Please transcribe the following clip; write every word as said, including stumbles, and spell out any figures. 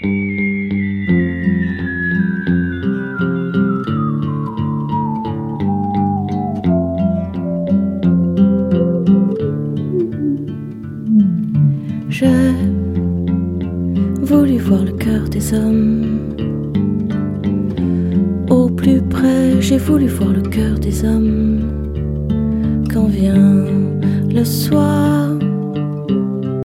J'ai voulu voir le cœur des hommes. Au plus près, j'ai voulu voir le cœur des hommes. Quand vient le soir,